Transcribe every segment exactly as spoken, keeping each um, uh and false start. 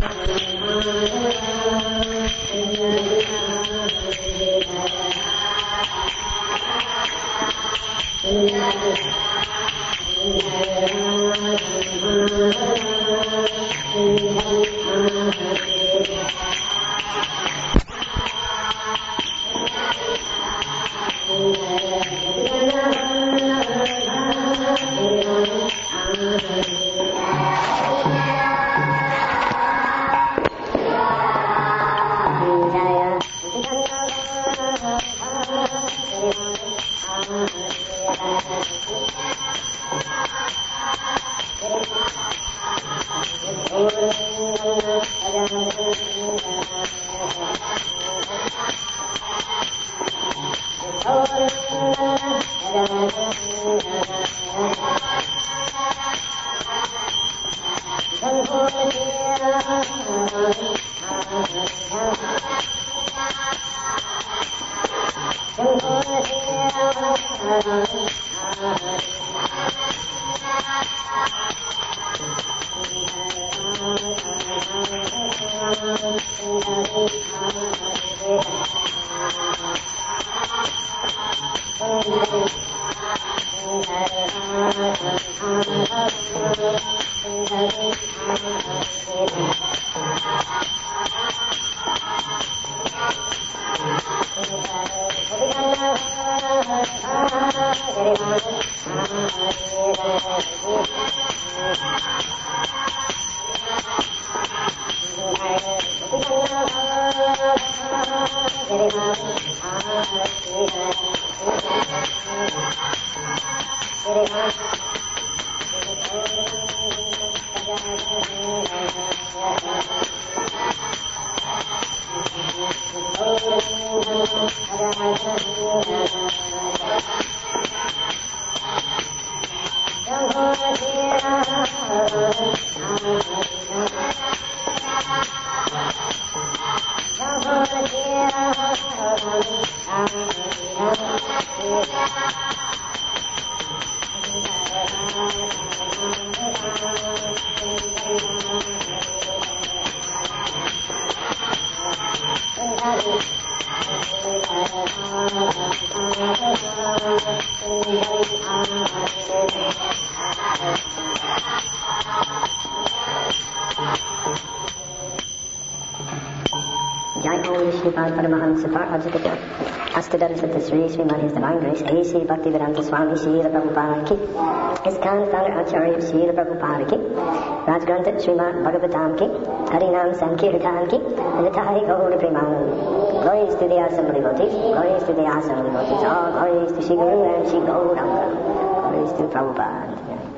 A C Bhaktivedanta Swami Srila Prabhupada Ki, His Founder Acharya Srila Prabhupada Ki, Rajgranth Srimad Bhagavatam Ki, Harinam Sankirtan Ki, and the Thai Gaur Premanand. Glories to the awesome devotees, glories to the awesome devotees, all glories to Shri Guru and Shri Gauranga, glories to Prabhupada.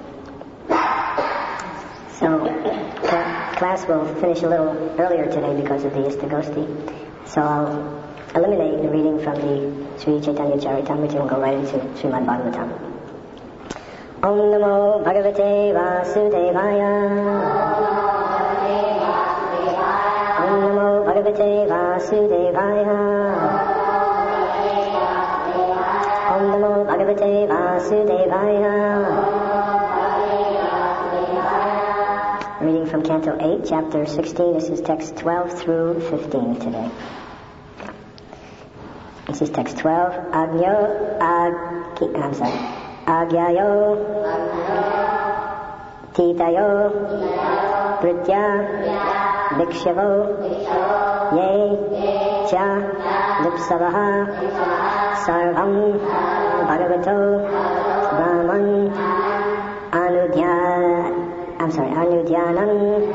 So, the class will finish a little earlier today because of the Istagosti. So I'll eliminate the reading from the Sri Chaitanya Charitamrita and go right into Srimad Bhagavatam. Om Namo Bhagavate Vasudevaya. Om Namo Bhagavate Vasudevaya. Om Namo Bhagavate Vasudevaya. Reading from Canto eight, Chapter sixteen. This is text twelve through fifteen today. This is text twelve. Agyo, ag, I'm sorry. Agyayo, Titayo, Pritya, Bhikshavo, Ye, Cha, Lipsavaha, Sarvam, Bhagavato, Brahman, Anudhya, I'm sorry, Anudhyanam,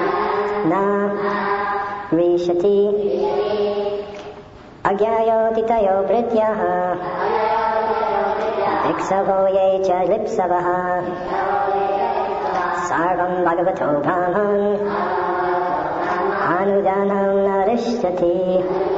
Na, Rishati, Agyayo titayo prityaha, Bhiksavo ye cha lipsavaha, Sarvam bhagavato brahman, Anudanam narishyati.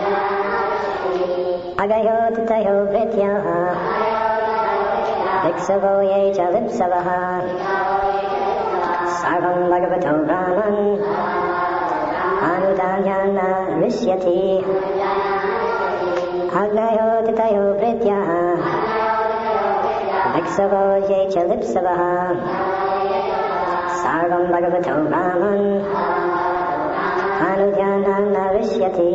Agyayo titayo prityaha, Bhiksavo ye cha lipsavaha, Sarvam bhagavato brahman, Anudanam narishyati. Agnayo titayo prityaha, Bhiksavo ye cha lipsavaha, Sarvam bhagavato brahman, Anudhyana narishyati.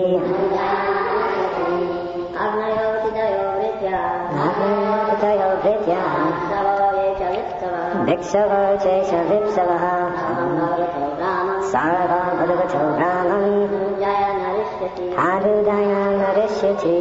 Agnayotitayo vritya. Agnayotitayo vritya. Bhiksava chesha vipsavaha. Sarva bhagavato brahman. Anudhyana narishyati.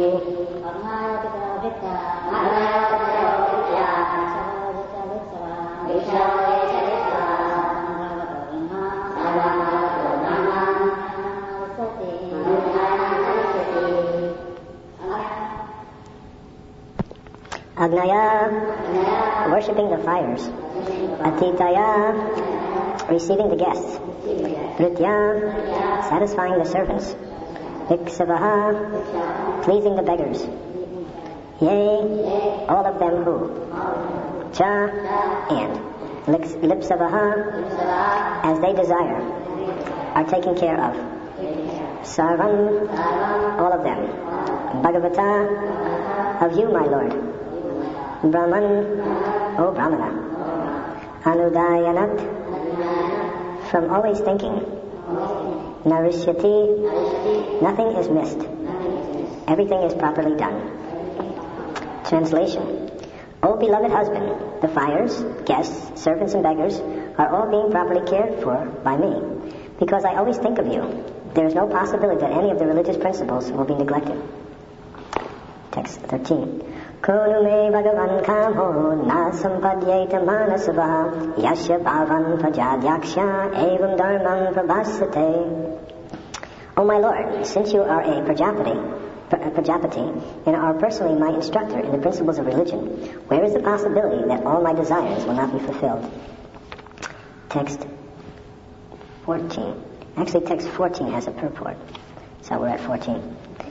Agnaya, worshipping the fires. Atitaya, receiving the guests. Vritya, satisfying the servants. Viksavaha, pleasing the beggars. Yea, all of them who. Cha, and. Lipsavaha, as they desire, are taken care of. Sarvam, all of them. Bhagavata, of you, my Lord. Brahman, O Brahmana. Anudayanat, from always thinking. Narishyati, nothing is missed. Everything is properly done. Translation. O beloved husband, the fires, guests, servants, and beggars are all being properly cared for by me, because I always think of you. There is no possibility that any of the religious principles will be neglected. Text thirteen. Konu me bhagavan kamo na sampadyeta manasava yasya bhavan prajadyaksha evam dharmam prabhasate. O my Lord, since you are a Prajapati, Prajapati, and are personally my instructor in the principles of religion, where is the possibility that all my desires will not be fulfilled? Text fourteen. Actually, text fourteen has a purport, so we're at fourteen.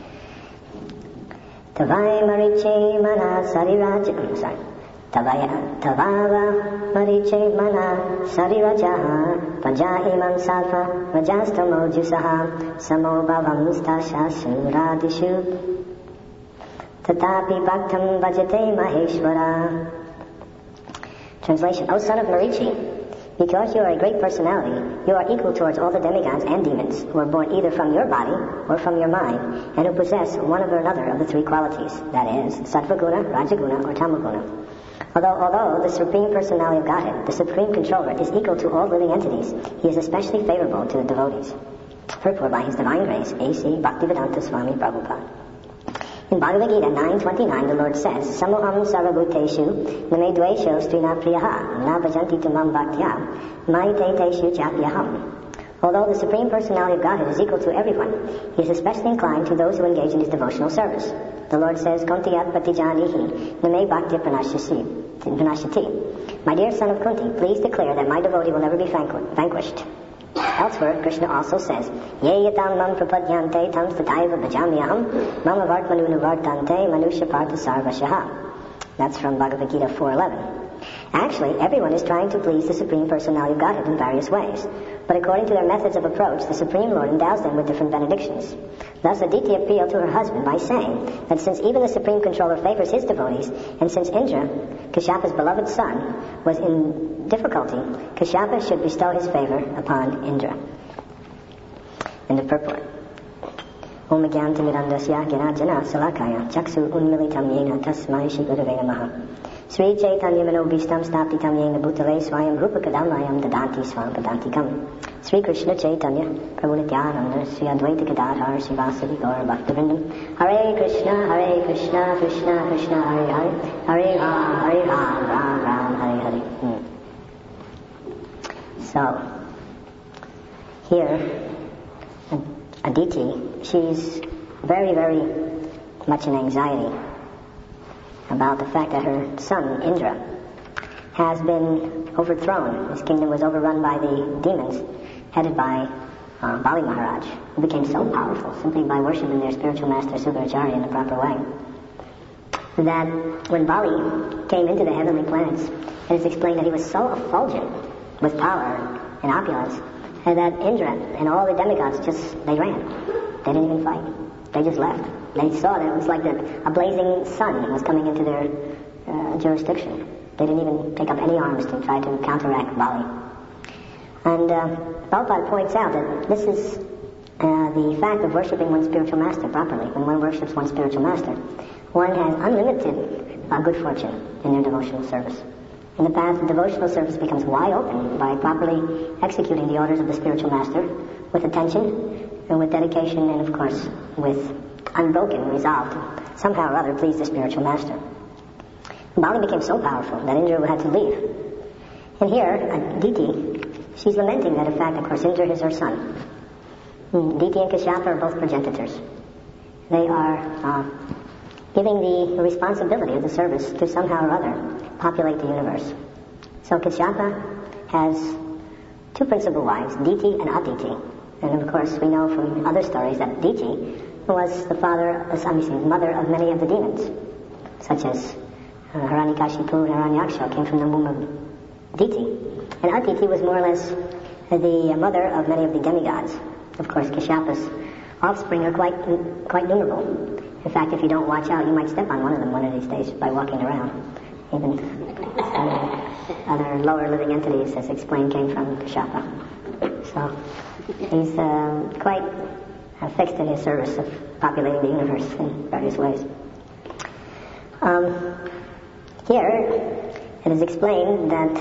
Tavai mariche mana sariraja, I'm sorry. Tavaya, tavava mariche mana sarirajaha pajahimam safa rajastamo jusaha samo bhavam stasha suradishu tatapi bhaktam bhajate maheshvara. Translation. O son of Marichi, because you are a great personality, you are equal towards all the demigods and demons who are born either from your body or from your mind, and who possess one or another of the three qualities, that is, Sattvaguna, Rajaguna, or Tamaguna. Although, although the Supreme Personality of Godhead, the Supreme Controller, is equal to all living entities, he is especially favorable to the devotees. Purport by His Divine Grace, A C Bhaktivedanta Swami Prabhupada. In Bhagavad Gita nine twenty-nine, the Lord says, Samoham sarvabhuteshu name dvesho strina priyaha na bhajanti tumam bhaktya maite teshu chapyaham. Although the Supreme Personality of Godhead is equal to everyone, he is especially inclined to those who engage in his devotional service. The Lord says, Kuntiyat patijanihi name bhaktya panashyati. My dear son of Kunti, please declare that my devotee will never be vanquished. Elsewhere, Krishna also says, Ye yatam mam prapadyante tam stataiva bhajamyaham mama vartmanu nuvartante manusya partha sarvashaha. That's from Bhagavad Gita four eleven. Actually, everyone is trying to please the Supreme Personality of Godhead in various ways. But according to their methods of approach, the Supreme Lord endows them with different benedictions. Thus, Aditi appealed to her husband by saying that since even the Supreme Controller favors his devotees, and since Indra, Kashyapa's beloved son, was in difficulty, Kashyapa should bestow his favor upon Indra. In the purport. Om Gyantimirandasya Gyanajana Salakaya Chaksu Unmilitam Yena Tasmai Shri Gurave Namaha. Sri Chaitanya Manobhishtam Staptitam Yena Bhutale Swayam Rupa Kadamayam Dadanti Swam Padantikam. Sri Krishna Chaitanya Prabhu Nityananda Sri Advaita Gadadhar Srivasadi Gaura Bhaktivinoda. Hare Krishna, Hare Krishna, Krishna Krishna, Hare Hare, Hare Ram, Hare Ram, Ram Ram, Hare Hare. Hmm. So, here, Aditi, she's very, very much in anxiety about the fact that her son, Indra, has been overthrown. His kingdom was overrun by the demons, headed by uh, Bali Maharaj, who became so powerful simply by worshiping their spiritual master, Sukaracharya, in the proper way, that when Bali came into the heavenly planets, it is explained that he was so effulgent with power and opulence, and that Indra and all the demigods just, they ran. They didn't even fight. They just left. They saw that it was like that a blazing sun was coming into their uh, jurisdiction. They didn't even take up any arms to try to counteract Bali. And uh, Prabhupada points out that this is uh, the fact of worshipping one's spiritual master properly. When one worships one's spiritual master, one has unlimited uh, good fortune in their devotional service. In the path of devotional service becomes wide open by properly executing the orders of the spiritual master with attention and with dedication and, of course, with unbroken resolve to somehow or other please the spiritual master. Bali became so powerful that Indra had to leave. And here, Aditi, she's lamenting that, in fact, of course, Indra is her son. Aditi and Kashyapa are both progenitors. They are uh, giving the responsibility of the service to somehow or other populate the universe. So Kashyapa has two principal wives, Diti and Aditi. And of course, we know from other stories that Diti was the father, I mean, mother of many of the demons, such as uh, Hiranyakashipu and Hiranyaksha came from the womb of Diti. And Aditi was more or less the mother of many of the demigods. Of course, Kashyapa's offspring are quite quite numerable. In fact, if you don't watch out, you might step on one of them one of these days by walking around. Even uh, other lower living entities, as explained, came from Kashyapa. So he's um, quite uh, fixed in his service of populating the universe in various ways. Um, here, it is explained that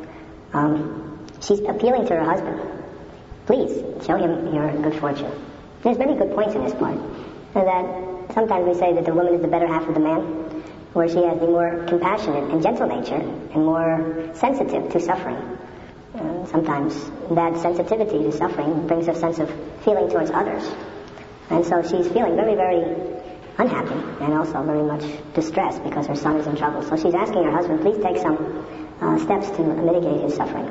um, she's appealing to her husband. Please, show him your good fortune. There's many good points in this part. And that sometimes we say that the woman is the better half of the man, where she has the more compassionate and gentle nature and more sensitive to suffering. Uh, sometimes that sensitivity to suffering brings a sense of feeling towards others. And so she's feeling very, very unhappy and also very much distressed because her son is in trouble. So she's asking her husband, please take some uh, steps to mitigate his suffering.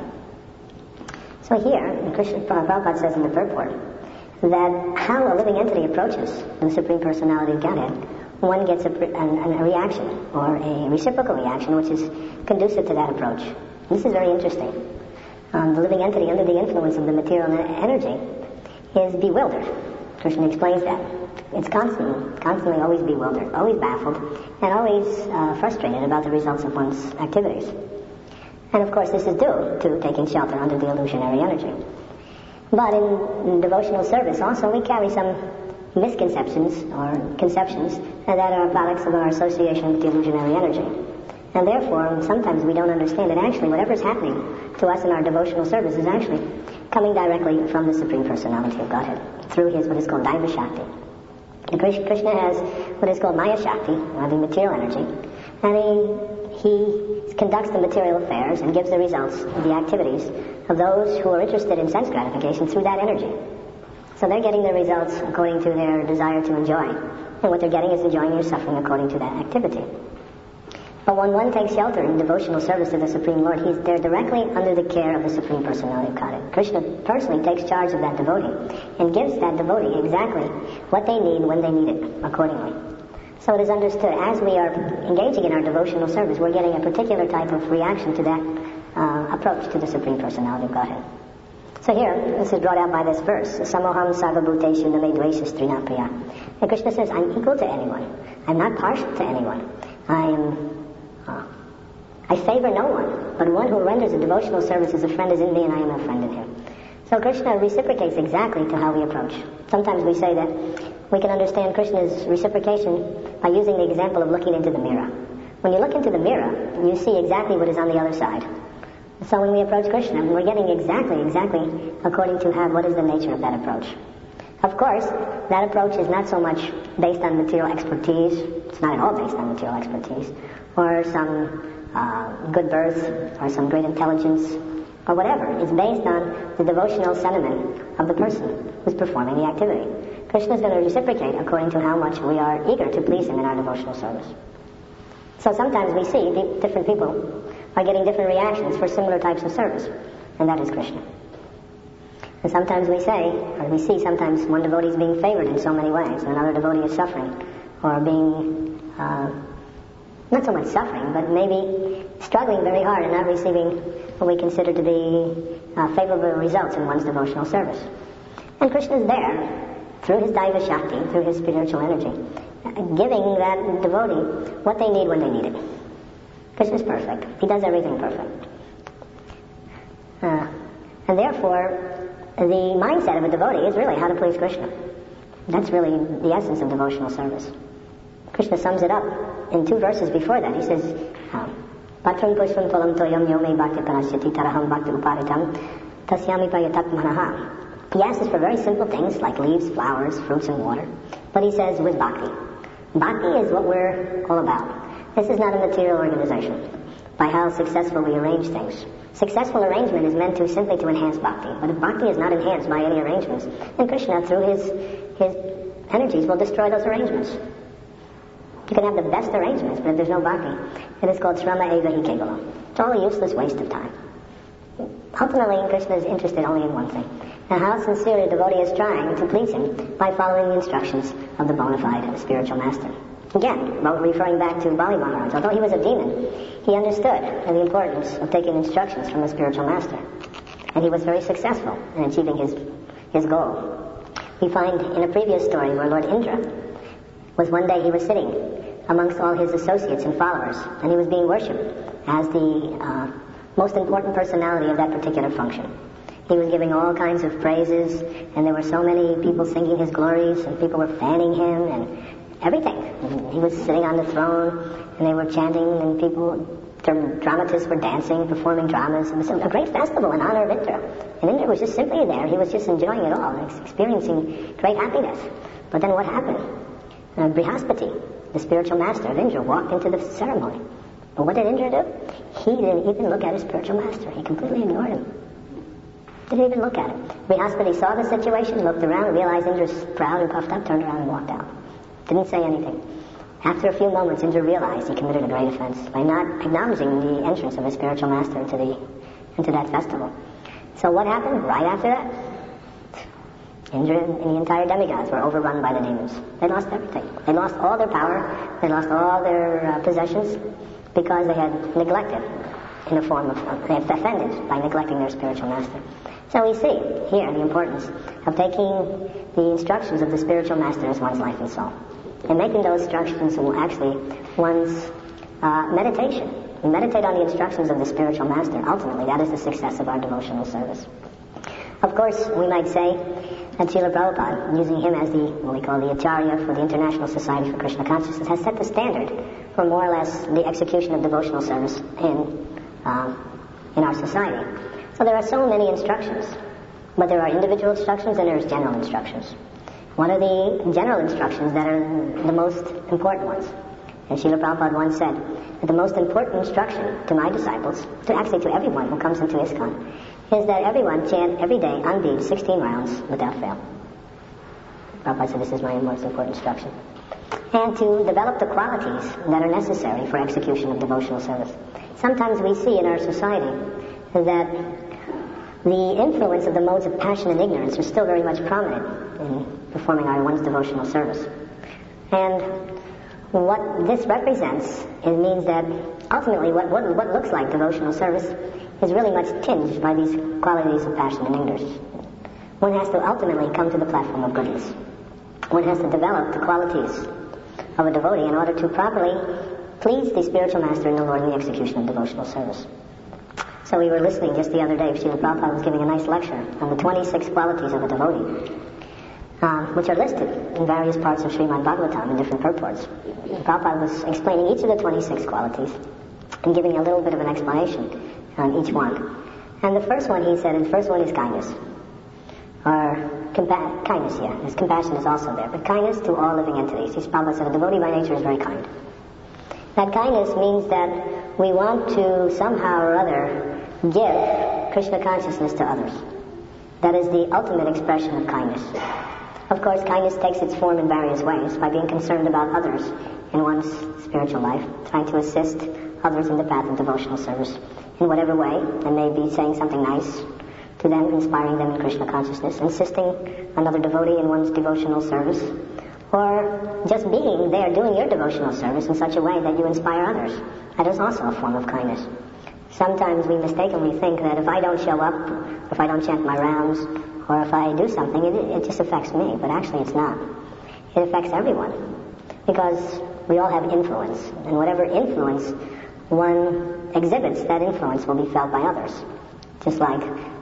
So here, Krishna Prabhupada says in the purport that how a living entity approaches the Supreme Personality of Godhead, one gets a, a, a reaction or a reciprocal reaction which is conducive to that approach. This is very interesting. Um, the living entity under the influence of the material energy is bewildered. Krishna explains that. It's constantly, constantly always bewildered, always baffled, and always uh, frustrated about the results of one's activities. And of course this is due to taking shelter under the illusionary energy. But in, in devotional service also we carry some misconceptions or conceptions that are products of our association with the illusionary energy. And therefore, sometimes we don't understand that actually whatever's happening to us in our devotional service is actually coming directly from the Supreme Personality of Godhead, through his what is called Daiva Shakti. And Krishna has what is called Maya Shakti, or the material energy, and he, he conducts the material affairs and gives the results of the activities of those who are interested in sense gratification through that energy. So they're getting the results according to their desire to enjoy. And what they're getting is enjoying your suffering according to that activity. But when one takes shelter in devotional service to the Supreme Lord, he's there directly under the care of the Supreme Personality of Godhead. Krishna personally takes charge of that devotee and gives that devotee exactly what they need when they need it, accordingly. So it is understood, as we are engaging in our devotional service, we're getting a particular type of reaction to that uh, approach to the Supreme Personality of Godhead. So here, this is brought out by this verse, Samoham sarvabhuteshu name dvesha strina priya. And Krishna says, I'm equal to anyone. I'm not partial to anyone. I am... Uh, I favor no one, but one who renders a devotional service as a friend is in me and I am a friend in him. So Krishna reciprocates exactly to how we approach. Sometimes we say that we can understand Krishna's reciprocation by using the example of looking into the mirror. When you look into the mirror, you see exactly what is on the other side. So when we approach Krishna, we're getting exactly, exactly according to how, what is the nature of that approach. Of course, that approach is not so much based on material expertise. It's not at all based on material expertise. Or some uh, good birth, or some great intelligence, or whatever. It's based on the devotional sentiment of the person who's performing the activity. Krishna is going to reciprocate according to how much we are eager to please him in our devotional service. So sometimes we see the different people are getting different reactions for similar types of service, and that is Krishna. And sometimes we say, or we see sometimes one devotee is being favored in so many ways, and another devotee is suffering, or being... Uh, not so much suffering, but maybe struggling very hard and not receiving what we consider to be uh, favorable results in one's devotional service. And Krishna is there, through his Daiva Shakti, through his spiritual energy, giving that devotee what they need when they need it. Krishna is perfect. He does everything perfect. Uh, and therefore, the mindset of a devotee is really how to please Krishna. That's really the essence of devotional service. Krishna sums it up in two verses before that. He says, Patram pushpam phalam toyam yome bhakti panasyati taraham bhakti uparitam tasyami payatat manaha. He asks for very simple things like leaves, flowers, fruits, and water. But he says with bhakti. Bhakti is what we're all about. This is not a material organization. By how successful we arrange things. Successful arrangement is meant to simply to enhance bhakti. But if bhakti is not enhanced by any arrangements, then Krishna, through his his energies, will destroy those arrangements. You can have the best arrangements, but if there's no bhakti, it is called shrama eva hi kevala. It's all a useless waste of time. Ultimately, Krishna is interested only in one thing. Now, how sincere a devotee is trying to please him by following the instructions of the bona fide spiritual master. Again, referring back to Bali Maharaj, although he was a demon, he understood the importance of taking instructions from a spiritual master. And he was very successful in achieving his, his goal. We find in a previous story where Lord Indra was one day he was sitting amongst all his associates and followers, and he was being worshipped as the uh, most important personality of that particular function. He was giving all kinds of praises, and there were so many people singing his glories, and people were fanning him, and everything. He was sitting on the throne, and they were chanting, and people, dramatists were dancing, performing dramas. It was a great festival in honor of Indra. And Indra was just simply there. He was just enjoying it all, experiencing great happiness. But then what happened? Uh, Brihaspati, the spiritual master of Indra, walked into the ceremony. But what did Indra do? He didn't even look at his spiritual master. He completely ignored him. Didn't even look at him. Brihaspati saw the situation, looked around, realized Indra's proud and puffed up, turned around and walked out. Didn't say anything. After a few moments, Indra realized he committed a great offense by not acknowledging the entrance of his spiritual master into the into that festival. So what happened right after that? Indra and the entire demigods were overrun by the demons. They lost everything. They lost all their power. They lost all their uh, possessions because they had neglected in a form of, uh, they had offended by neglecting their spiritual master. So we see here the importance of taking the instructions of the spiritual master as one's life and soul. And making those instructions actually one's uh, meditation. We meditate on the instructions of the spiritual master. Ultimately, that is the success of our devotional service. Of course, we might say that Srila Prabhupada, using him as the, what we call the Acharya for the International Society for Krishna Consciousness, has set the standard for more or less the execution of devotional service in, uh, in our society. So there are so many instructions, but there are individual instructions and there's general instructions. What are the general instructions that are the most important ones? And Srila Prabhupada once said that the most important instruction to my disciples, to actually to everyone who comes into ISKCON, is that everyone chant every day on beat sixteen rounds without fail. Prabhupada said this is my most important instruction. And to develop the qualities that are necessary for execution of devotional service. Sometimes we see in our society that the influence of the modes of passion and ignorance are still very much prominent in performing our one's devotional service. And what this represents, it means that ultimately what, what, what looks like devotional service is really much tinged by these qualities of passion and ignorance. One has to ultimately come to the platform of goodness. One has to develop the qualities of a devotee in order to properly please the spiritual master and the Lord in the execution of devotional service. So we were listening just the other day, Srila Prabhupada was giving a nice lecture on the twenty-six qualities of a devotee, uh, which are listed in various parts of Srimad Bhagavatam in different purports. And Prabhupada was explaining each of the twenty-six qualities and giving a little bit of an explanation on each one. And the first one, he said, the first one is kindness. Or compa- kindness, yeah. His compassion is also there. But kindness to all living entities. His Prabhupada said a devotee by nature is very kind. That kindness means that we want to somehow or other give Krishna consciousness to others. That is the ultimate expression of kindness. Of course, kindness takes its form in various ways, by being concerned about others in one's spiritual life, trying to assist others in the path of devotional service in whatever way. They may be saying something nice to them, inspiring them in Krishna consciousness, assisting another devotee in one's devotional service, or just being there doing your devotional service in such a way that you inspire others. That is also a form of kindness. Sometimes we mistakenly think that if I don't show up, or if I don't chant my rounds, or if I do something, it, it just affects me. But actually it's not. It affects everyone. Because we all have influence. And whatever influence one exhibits, that influence will be felt by others. Just like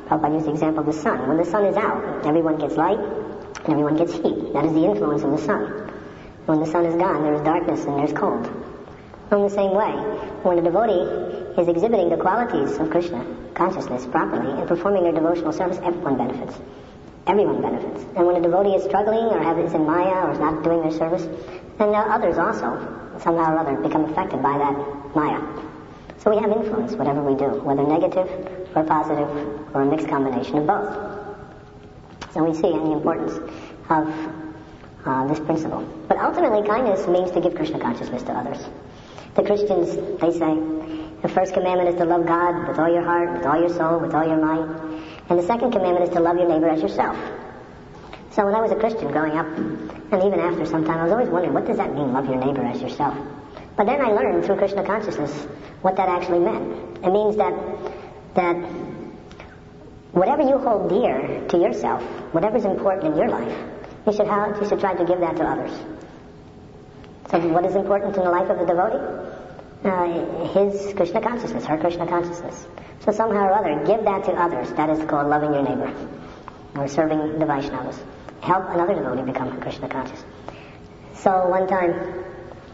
Prabhupada used the example of the sun. When the sun is out, everyone gets light and everyone gets heat. That is the influence of the sun. When the sun is gone, there is darkness and there's cold. In the same way, when a devotee is exhibiting the qualities of Krishna consciousness properly and performing their devotional service, everyone benefits. Everyone benefits. And when a devotee is struggling or is in Maya or is not doing their service, then others also, somehow or other, become affected by that Maya. So we have influence, whatever we do, whether negative or positive or a mixed combination of both. So we see the importance of uh, this principle. But ultimately, kindness means to give Krishna consciousness to others. The Christians, they say, the first commandment is to love God with all your heart, with all your soul, with all your might. And the second commandment is to love your neighbor as yourself. So when I was a Christian growing up, and even after some time, I was always wondering, what does that mean, love your neighbor as yourself? But then I learned through Krishna consciousness what that actually meant. It means that that whatever you hold dear to yourself, whatever's important in your life, you should have, you should try to give that to others. So what is important in the life of a devotee? Uh, his Krishna consciousness, her Krishna consciousness. So somehow or other, give that to others. That is called loving your neighbor, or serving the Vaishnavas. Help another devotee become Krishna conscious. So one time,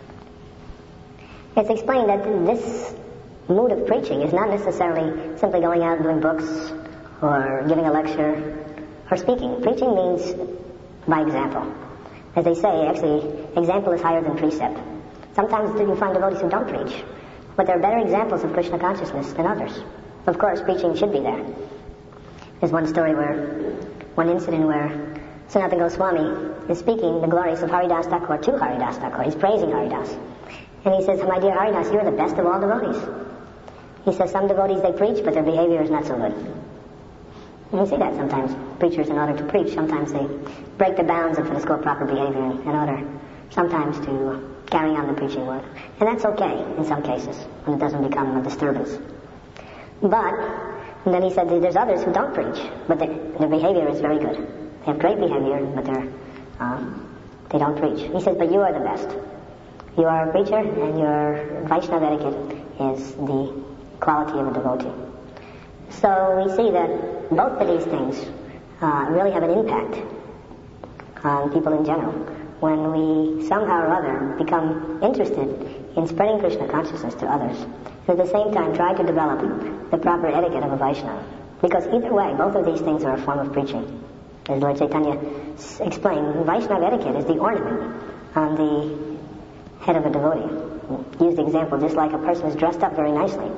it's explained that this mood of preaching is not necessarily simply going out and doing books, or giving a lecture, or speaking. Preaching means by example. As they say, actually, example is higher than precept. Sometimes you find devotees who don't preach, but they're better examples of Krishna consciousness than others. Of course, preaching should be there. There's one story where, one incident where Sanatana Goswami is speaking the glories of Haridas Thakur to Haridas Thakur. He's praising Haridas. And he says, my dear Haridas, you're the best of all devotees. He says, some devotees, they preach, but their behavior is not so good. And you see that sometimes. Preachers, in order to preach, sometimes they break the bounds of what is called proper behavior in order sometimes to carry on the preaching work. And that's okay in some cases, when it doesn't become a disturbance. But, and then he said, there's others who don't preach, but their, their behavior is very good. They have great behavior, but they're, um, they don't preach. He says, but you are the best. You are a preacher, and your Vaishnava etiquette is the quality of a devotee. So we see that both of these things uh, really have an impact on people in general. When we somehow or other become interested in spreading Krishna consciousness to others, and at the same time try to develop the proper etiquette of a Vaishnava. Because either way, both of these things are a form of preaching. As Lord Chaitanya s- explained, Vaishnava etiquette is the ornament on the head of a devotee. Use the example, just like a person is dressed up very nicely.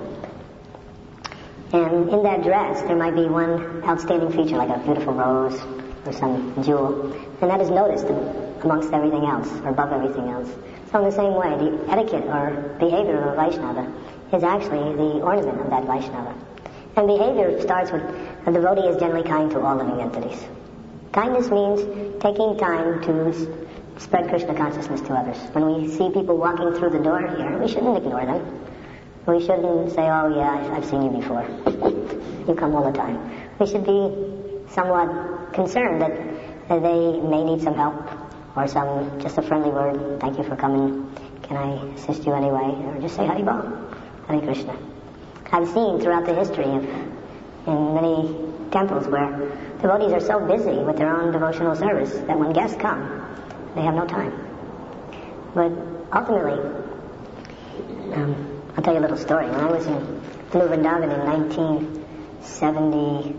And in that dress, there might be one outstanding feature, like a beautiful rose or some jewel, and that is noticed amongst everything else, or above everything else. So in the same way, the etiquette or behavior of a Vaishnava is actually the ornament of that Vaishnava. And behavior starts with, a devotee is generally kind to all living entities. Kindness means taking time to s- spread Krishna consciousness to others. When we see people walking through the door here, we shouldn't ignore them. We shouldn't say, oh yeah, I've seen you before. You come all the time. We should be somewhat concerned that uh, they may need some help, or some, just a friendly word, thank you for coming, can I assist you anyway? Or just say Hari Bol, Hare Krishna. I've seen throughout the history of, in many temples where devotees are so busy with their own devotional service that when guests come, they have no time. But ultimately, um, I'll tell you a little story. When I was in New Vrindavan in nineteen seventy-nine,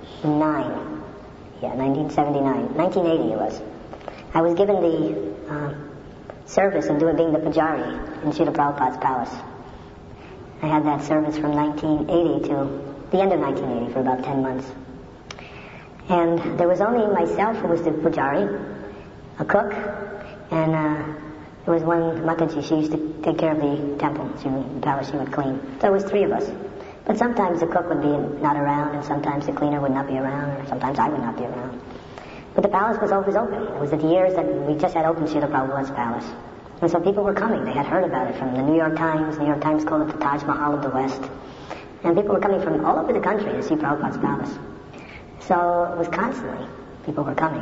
yeah, nineteen seventy-nine, nineteen eighty it was, I was given the uh, service of doing being the Pujari in Srila Prabhupada's palace. I had that service from nineteen eighty to the end of nineteen eighty for about ten months. And there was only myself who was the Pujari, a cook, and uh, there was one Mataji. She used to take care of the temple, she would, the palace she would clean. So there was three of us. But sometimes the cook would be not around, and sometimes the cleaner would not be around, or sometimes I would not be around. But the palace was always open. It was the years that we just had opened Srila Prabhupada's palace. And so people were coming. They had heard about it from the New York Times. New York Times called it the Taj Mahal of the West. And people were coming from all over the country to see Prabhupada's palace. So it was constantly, people were coming.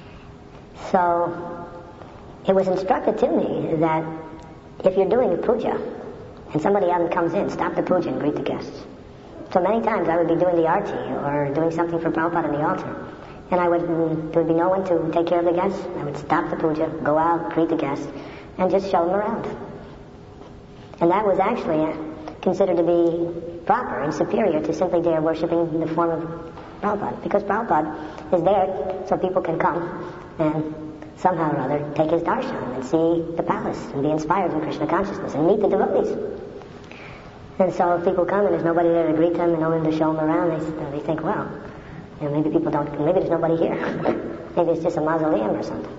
So it was instructed to me that if you're doing a puja and somebody else comes in, stop the puja and greet the guests. So many times I would be doing the arti or doing something for Prabhupada on the altar. And I would, mm, there would be no one to take care of the guests. I would stop the puja, go out, greet the guests, and just show them around. And that was actually uh, considered to be proper and superior to simply there worshipping in the form of Prabhupada. Because Prabhupada is there so people can come and somehow or other take his darshan and see the palace and be inspired in Krishna consciousness and meet the devotees. And so if people come and there's nobody there to greet them and no one to show them around, they, they think, well, you know, maybe people don't, maybe there's nobody here. Maybe it's just a mausoleum or something.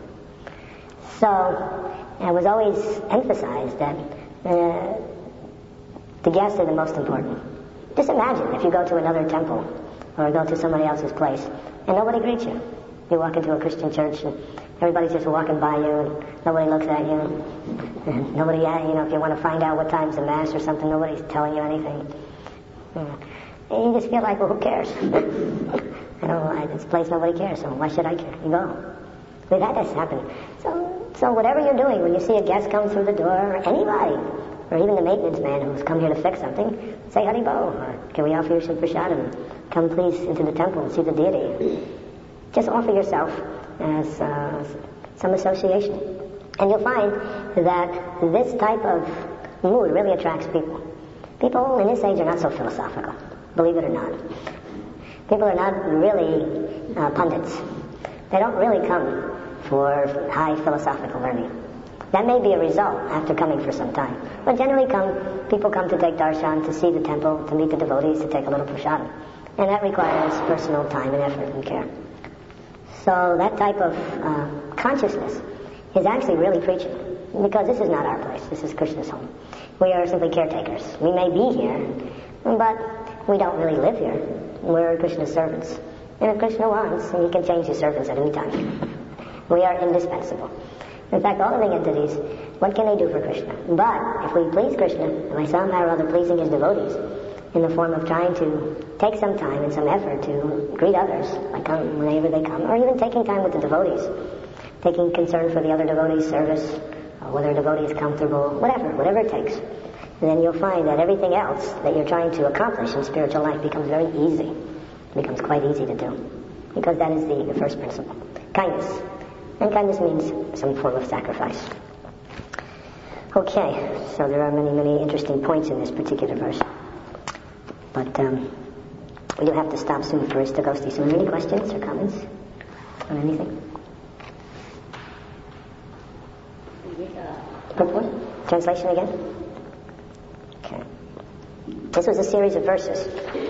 So it was always emphasized that uh, the guests are the most important. Just imagine if you go to another temple or go to somebody else's place and nobody greets you. You walk into a Christian church and everybody's just walking by you and nobody looks at you. And nobody, you know, if you want to find out what time's the mass or something, nobody's telling you anything. And you just feel like, well, who cares? I don't know, this place nobody cares, so why should I care? You go. We've had this happen. So, so whatever you're doing, when you see a guest come through the door, or anybody, or even the maintenance man who's come here to fix something, say Hari Bo, or can we offer you some prasadam? Come please into the temple and see the deity. Just offer yourself as uh, some association. And you'll find that this type of mood really attracts people. People in this age are not so philosophical, believe it or not. People are not really uh, pundits. They don't really come for high philosophical learning. That may be a result after coming for some time. But generally come, people come to take darshan, to see the temple, to meet the devotees, to take a little prasadam. And that requires personal time and effort and care. So that type of uh, consciousness is actually really preaching. Because this is not our place. This is Krishna's home. We are simply caretakers. We may be here, but we don't really live here. We're Krishna's servants. And if Krishna wants, he can change his servants at any time. We are indispensable. In fact, all living entities, what can they do for Krishna? But if we please Krishna, by somehow or other pleasing his devotees, in the form of trying to take some time and some effort to greet others, like um, whenever they come, or even taking time with the devotees, taking concern for the other devotees' service, or whether a devotee is comfortable, whatever, whatever it takes. And then you'll find that everything else that you're trying to accomplish in spiritual life becomes very easy. It becomes quite easy to do. Because that is the, the first principle. Kindness. And kindness means some form of sacrifice. Okay, so there are many, many interesting points in this particular verse. But um, we do have to stop soon for Istagosti. So are there any questions or comments on anything? Purport? Translation again? Okay. This was a series of verses.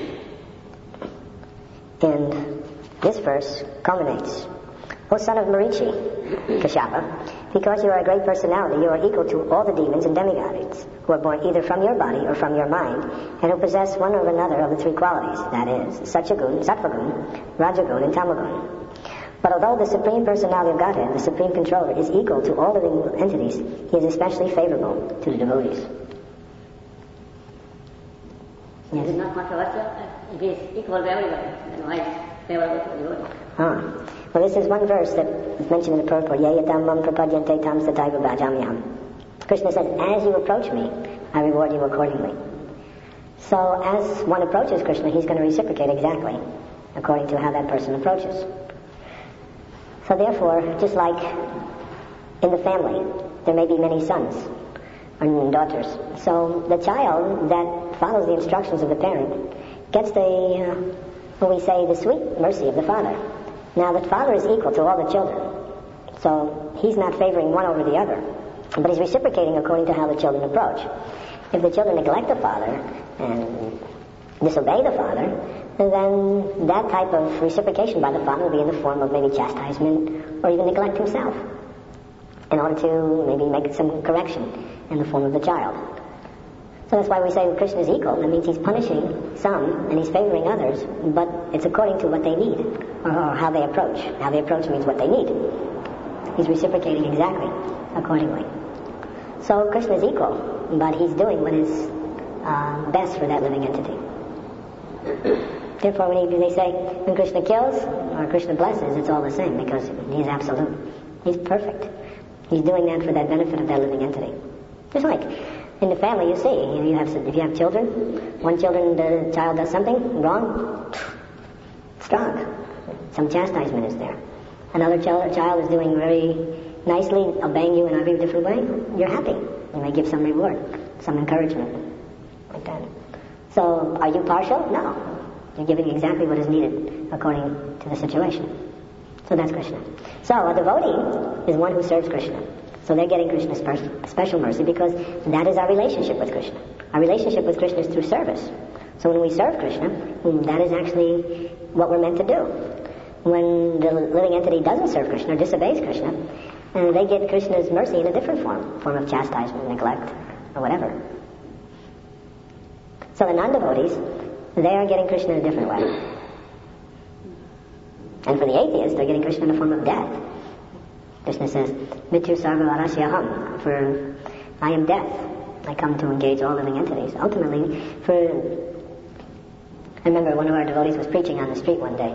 And this verse culminates. O son of Marichi, Kashyapa, because you are a great personality, you are equal to all the demons and demigods, who are born either from your body or from your mind, and who possess one or another of the three qualities, that is, Satyagun, Sattvagun, Rajagun, and Tamagun. But although the Supreme Personality of Godhead, the Supreme Controller, is equal to all living entities, he is especially favorable to the devotees. Yes? It is not controversial. It is equal to everybody. And why it's favorable to the devotees? Ah. Well, this is one verse that is mentioned in the purport. Yayatam mam prapadyante tam sataiva bhajamyam. Krishna says, as you approach me, I reward you accordingly. So as one approaches Krishna, he's going to reciprocate exactly according to how that person approaches. So therefore, just like in the family, there may be many sons and daughters. So the child that follows the instructions of the parent gets the, uh, what we say, the sweet mercy of the father. Now, the father is equal to all the children. So he's not favoring one over the other. But he's reciprocating according to how the children approach. If the children neglect the father and disobey the father, then that type of reciprocation by the father will be in the form of maybe chastisement or even neglect himself, in order to maybe make some correction in the form of the child. So that's why we say Krishna is equal. That means he's punishing some and he's favoring others, but it's according to what they need, or, or how they approach. How they approach means what they need. He's reciprocating exactly accordingly. So Krishna is equal, but he's doing what is uh, best for that living entity. Therefore, when he, they say, when Krishna kills or Krishna blesses, it's all the same, because he's absolute. He's perfect. He's doing that for that benefit of that living entity. Just like In the family, you see, you, know, you have if you have children, one children, the child does something wrong, strong. Some chastisement is there. Another child, child is doing very nicely, obeying you in a very different way. You're happy. You may give some reward, some encouragement, like that. So, are you partial? No. You're giving exactly what is needed according to the situation. So that's Krishna. So a devotee is one who serves Krishna. So they're getting Krishna's special mercy because that is our relationship with Krishna. Our relationship with Krishna is through service. So when we serve Krishna, that is actually what we're meant to do. When the living entity doesn't serve Krishna or disobeys Krishna, and they get Krishna's mercy in a different form, form of chastisement, neglect, or whatever. So the non-devotees, they are getting Krishna in a different way. And for the atheists, they're getting Krishna in the form of death. Krishna says, Mityu sarva arasyaham, for I am death. I come to engage all living entities. Ultimately, for... I remember one of our devotees was preaching on the street one day,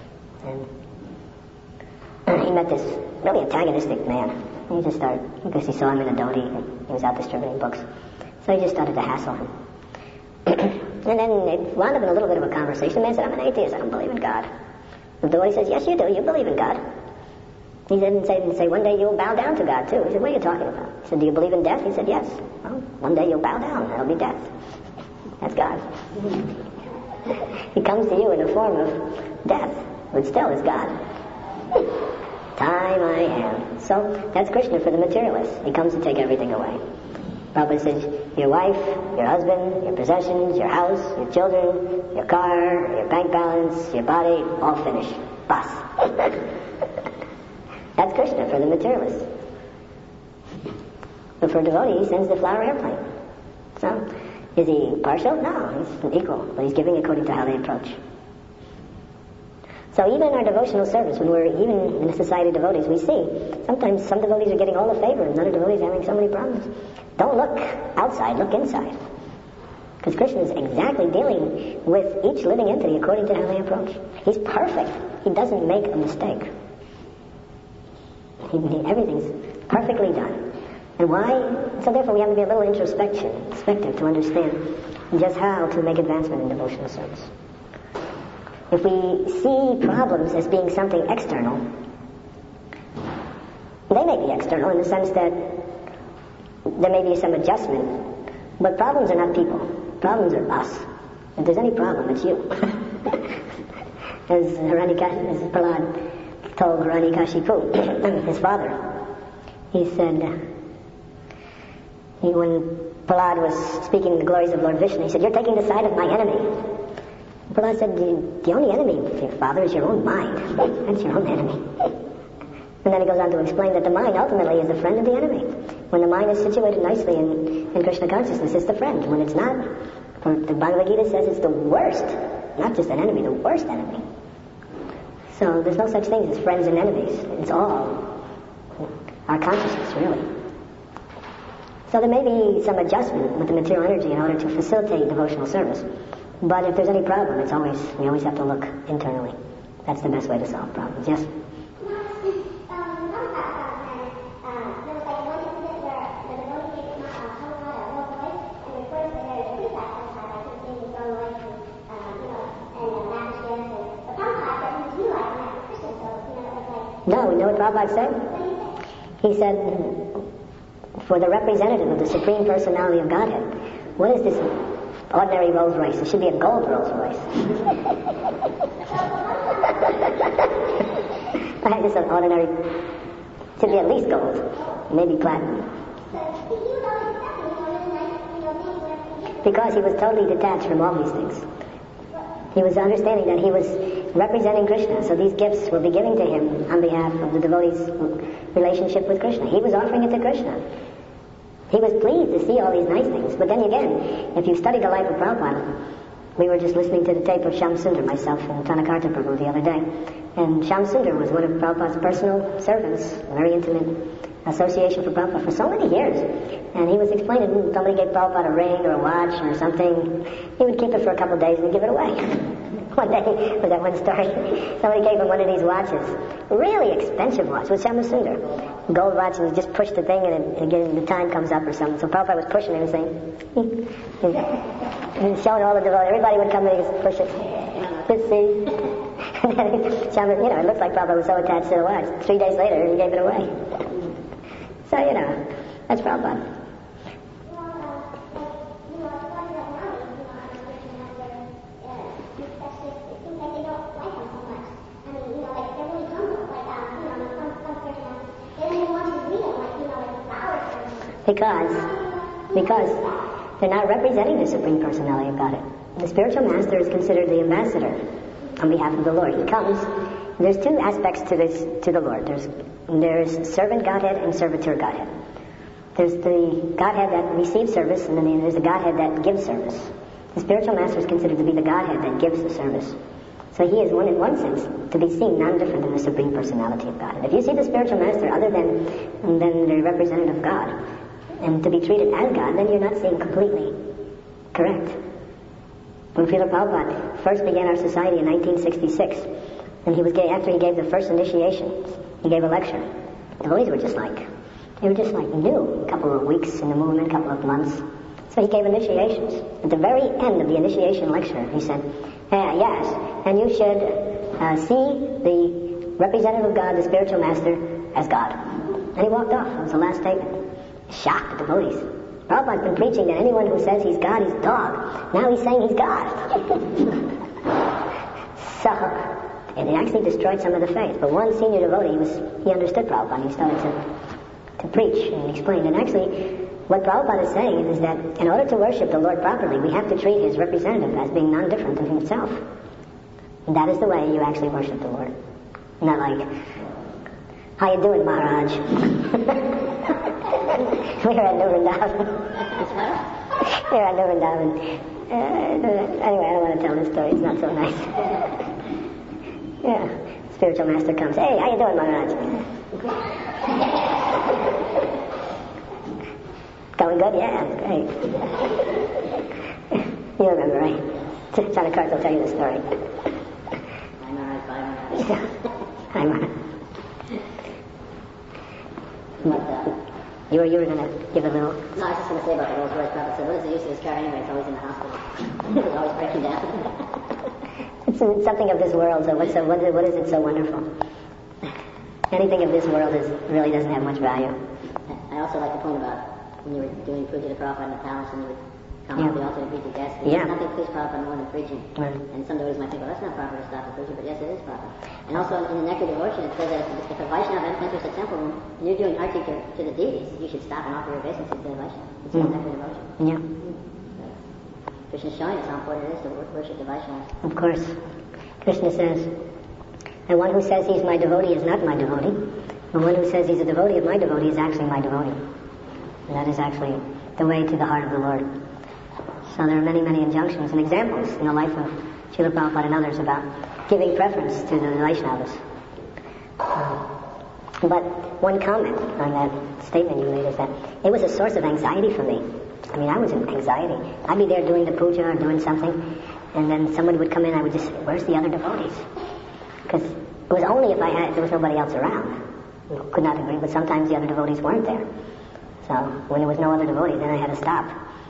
and he met this really antagonistic man. He just started, because he saw him in a dhoti, and he was out distributing books. So he just started to hassle him. And then it wound up in a little bit of a conversation. The man said, I'm an atheist, I don't believe in God. The devotee says, yes you do, you believe in God. He didn't say, didn't say, one day you'll bow down to God too. He said, what are you talking about? He said, do you believe in death? He said, yes. Well, one day you'll bow down, that'll be death. That's God. He comes to you in the form of death, but still is God. Time I am. So that's Krishna for the materialist. He comes to take everything away. Prabhupada says, your wife, your husband, your possessions, your house, your children, your car, your bank balance, your body, all finished. Bas. That's Krishna for the materialist. But for a devotee, he sends the flower airplane. So, is he partial? No, he's equal, but he's giving according to how they approach. So even in our devotional service, when we're even in a society of devotees, we see sometimes some devotees are getting all the favor and other devotees are having so many problems. Don't look outside, look inside. Because Krishna is exactly dealing with each living entity according to how they approach. He's perfect. He doesn't make a mistake. He, he, everything's perfectly done. And why? So therefore we have to be a little introspection, introspective to understand just how to make advancement in devotional service. If we see problems as being something external, they may be external in the sense that there may be some adjustment, but problems are not people. Problems are us. If there's any problem, it's you. As Hiranyaka, as Prahlad told Hiranyakashipu, his father, he said, he, when Prahlad was speaking the glories of Lord Vishnu, he said, you're taking the side of my enemy. Prahlad said, the only enemy of your father is your own mind. That's your own enemy. And then he goes on to explain that the mind ultimately is the friend of the enemy. When the mind is situated nicely in, in Krishna consciousness, it's the friend. When it's not, for the Bhagavad Gita says it's the worst, not just an enemy, the worst enemy. So there's no such thing as friends and enemies. It's all our consciousness, really. So there may be some adjustment with the material energy in order to facilitate devotional service. But if there's any problem, it's always, we always have to look internally. That's the best way to solve problems. Yes? No, we know what Prabhupada said? He said, for the representative of the Supreme Personality of Godhead, what is this ordinary Rolls Royce? It should be a gold Rolls Royce. I had this an ordinary, it should be at least gold, maybe platinum. Because he was totally detached from all these things. He was understanding that he was representing Krishna, so these gifts will be given to him on behalf of the devotee's relationship with Krishna. He was offering it to Krishna. He was pleased to see all these nice things. But then again, if you study the life of Prabhupada, we were just listening to the tape of Shyam Sundar, myself and Tanakarta Prabhu the other day. And Shyam Sundar was one of Prabhupada's personal servants, a very intimate association for Prabhupada for so many years. And he was explaining, when somebody gave Prabhupada a ring or a watch or something, he would keep it for a couple of days and give it away. One day, was that one story? Somebody gave him one of these watches. Really expensive watch with Shamasundar. Gold watch, and he just pushed the thing and it, again the time comes up or something. So Prabhupada was pushing it and saying, and showing all the devotees. Everybody would come in and push it. Let's see. And then Shama, you know, it looks like Prabhupada was so attached to the watch. Three days later, he gave it away. So, you know, that's Prabhupada. Because, because they're not representing the Supreme Personality of Godhead. The spiritual master is considered the ambassador on behalf of the Lord. He comes. There's two aspects to this, to the Lord. There's, there's servant Godhead and servitor Godhead. There's the Godhead that receives service, and then there's the Godhead that gives service. The spiritual master is considered to be the Godhead that gives the service. So he is, one in one sense, to be seen non-different than the Supreme Personality of Godhead. If you see the spiritual master other than, than the representative of God, and to be treated as God, then you're not seeing completely correct. When Srila Prabhupada first began our society in nineteen sixty-six, and he was gay, after he gave the first initiation, he gave a lecture. The devotees were just like, they were just like new, a couple of weeks in the movement, a couple of months. So he gave initiations. At the very end of the initiation lecture, he said, uh, yes, and you should uh, see the representative of God, the spiritual master, as God. And he walked off. That was the last statement. Shocked the devotees. Prabhupada's been preaching that anyone who says he's God, he's dog. Now he's saying he's God. So, and it actually destroyed some of the faith. But one senior devotee, he was he understood Prabhupada. He started to, to preach and explain. And actually, what Prabhupada is saying is that in order to worship the Lord properly, we have to treat his representative as being non-different than himself. And that is the way you actually worship the Lord. Not like, how you doing, Maharaj? We're at Nuvrindavan. We're at Nuvrindavan. Uh, anyway, I don't want to tell this story. It's not so nice. Yeah. Spiritual master comes. Hey, how you doing, Maharaj? Going good? Yeah, great. You remember, right? Chanakart will tell you the story. Hi, Maharaj. Bye, Maharaj. Hi, Maharaj. But, uh, You were, you were going to give a little... no, I was just going to say about the Rolls Royce. Prabhupada said, what is the use of this car anyway? It's always in the hospital. It's always breaking down. It's, it's something of this world, so what's so, what, is, what is it so wonderful? Anything of this world is really doesn't have much value. I also like the point about when you were doing puja to Prabhupada in the palace and you would come Yeah. off the altar and greet the guests. Yeah. Nothing please Prabhupada more than preaching. Right. And some devotees might think, well, that's not proper to stop the puja, but yes, it is proper. And also in the Nectar Devotion, it says that if, if a Vaishnava enters a temple room and you're doing arti to, to the deities, you should stop and offer your obeisances to the Vaishnava. It's in the Mm. Nectar Devotion. Yeah, Krishna's showing us how important it is to wor- worship the Vaishnavas. of course. Krishna says, and one who says he's my devotee is not my devotee. The one who says he's a devotee of my devotee is actually my devotee. And that is actually the way to the heart of the Lord. So there are many, many injunctions and examples in the life of Srila Prabhupada and others about giving preference to the Vaishnavas. Um, but one comment on that statement you made is that it was a source of anxiety for me. I mean, I was in anxiety. I'd be there doing the puja or doing something, and then someone would come in, I would just say, where's the other devotees? Because it was only if I had, there was nobody else around. You could not agree, but sometimes the other devotees weren't there. So when there was no other devotee, then I had to stop.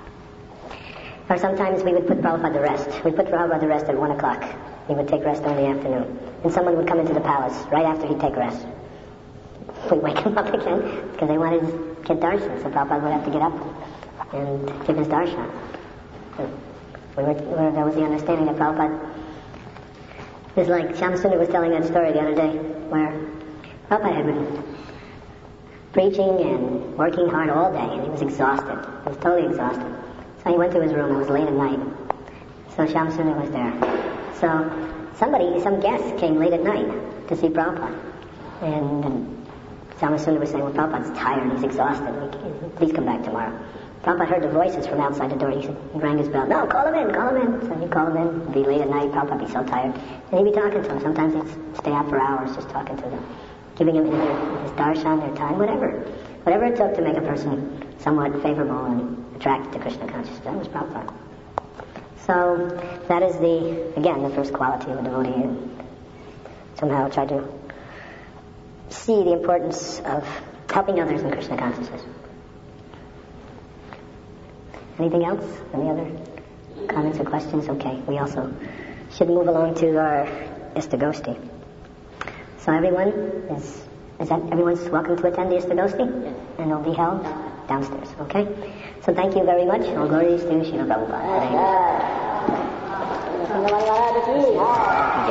Or sometimes we would put Prabhupada to rest. We'd put Prabhupada to rest at one o'clock. He would take rest in the afternoon. And someone would come into the palace right after he'd take rest. We'd wake him up again because they wanted to get darshan. So Prabhupada would have to get up and give his darshan. So we were, we were, that was the understanding that Prabhupada... It's like Shamasundar was telling that story the other day where Prabhupada had been preaching and working hard all day and he was exhausted. He was totally exhausted. So he went to his room. It was late at night. So Shamasundar was there. So somebody, some guest came late at night to see Prabhupada. And, and Shamasundar was saying, well, Prabhupada's tired. He's exhausted. Please come back tomorrow. Prabhupada heard the voices from outside the door. He, said, he rang his bell. No, call him in, call him in. So he'd call him in. It'd be late at night. Prabhupada would be so tired. And he'd be talking to him. Sometimes he'd stay out for hours just talking to them. Giving him either his darshan, their time, whatever. Whatever it took to make a person somewhat favorable and attracted to Krishna consciousness. That was Prabhupada. So that is the, again, the first quality of a devotee. And somehow try to see the importance of helping others in Krishna consciousness. Anything else? Any other comments or questions? Okay, we also should move along to our Istagosti. So everyone is, is that everyone's welcome to attend the Istagosti? Yes. And it'll be held downstairs, okay? So thank you very much. All glories to Srila Prabhupada. Thank you.